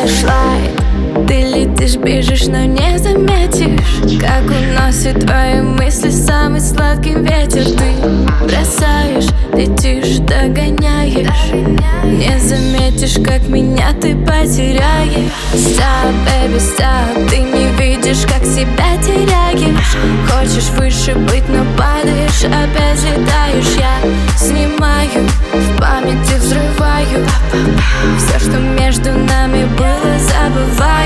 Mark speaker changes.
Speaker 1: флэшлайт. Ты летишь, бежишь, но не заметишь, как уносит твои мысли самый сладкий ветер. Ты бросаешь, летишь, догоняешь, не заметишь, как меня ты потеряешь. Stop, baby, stop, ты не видишь, как себя теряешь. Хочешь выше быть, но падаешь, опять летаешь. Я снимаю, в памяти взрываю все, что между нами было, забываю.